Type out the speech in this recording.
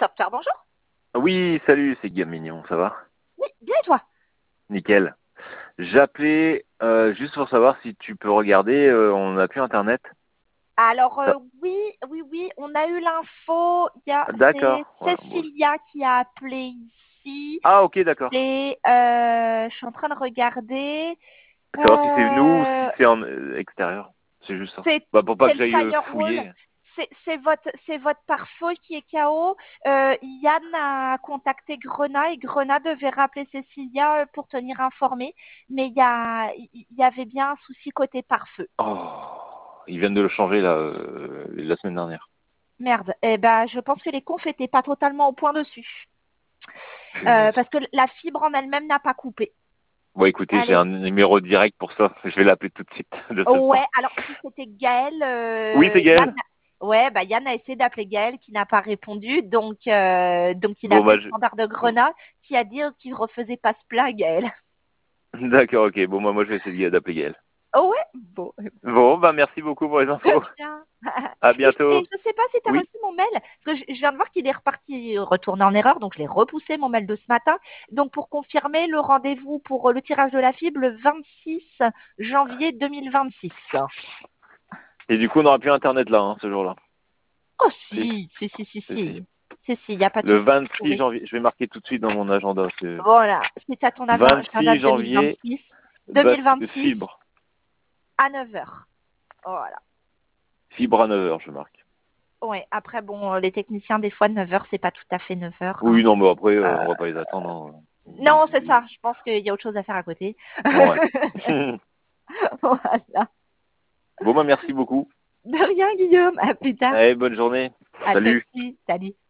Software, bonjour. Oui, salut, c'est Guillaume Mignon, ça va? Oui, bien et toi? Nickel. J'appelais juste pour savoir si tu peux regarder, on n'a plus Internet. Alors, Ça- oui, oui, oui, on a eu l'info. C'est D'accord, voilà. Bon. Cécilia qui a appelé ici. Ah, ok, d'accord. Je suis en train de regarder. Savoir si c'est nous ou si Euh, c'est en extérieur. C'est juste ça. c'est Bah, pour pas c'est que le j'aille firewall. fouiller. C'est votre pare-feu qui est KO. Yann a contacté Grenat et Grenat devait rappeler Cécilia pour tenir informée. Mais il y avait bien un souci côté pare-feu. Oh, ils viennent de le changer là, la semaine dernière. Merde. Eh ben, je pense que les confs étaient pas totalement au point dessus. Punaise. Parce que la fibre en elle-même n'a pas coupé. Bon, écoutez, j'ai Allez. un numéro direct pour ça. Je vais l'appeler tout de suite, de toute façon. Ouais, alors si c'était Gaël, Oui, c'est Yann, Gaël. ouais, bah Yann a essayé d'appeler Gaël qui n'a pas répondu, donc il a Bon, appelé bah, le standard de Grenat qui a dit qu'il refaisait pas ce plat à Gaël. d'accord, ok. Bon, moi, je vais essayer d'appeler Gaël. Oh ouais, bon, Bon, bah, merci beaucoup pour les infos. de rien. À Et bientôt. je sais pas si tu as Oui. reçu mon mail, parce que je viens de voir qu'il est reparti, retourné en erreur, donc je l'ai repoussé mon mail de ce matin. Donc pour confirmer le rendez-vous pour le tirage de la fibre le 26 janvier 2026. Et du coup, on n'aura plus Internet là, hein, ce jour-là. Oh Si, si, si, si, si, si, si. si. Si, si, il n'y a pas de Le souci pour 26 trouver. janvier, je vais marquer tout de suite dans mon agenda. Voilà, c'est à ton agenda 26 de janvier, 2026. basque 2026 fibre. à 9 heures. Voilà. Fibre à 9 heures, je marque. Ouais, après, bon, les techniciens, des fois, 9 heures, c'est pas tout à fait 9 heures, hein. Oui, non, mais après, on va pas les attendre, hein. Non, c'est ça. Je pense qu'il y a autre chose à faire à côté. Ouais. Voilà. Bon, bah, merci beaucoup. De rien, Guillaume. À plus tard. Allez, bonne journée. À toi Salut. aussi. Salut.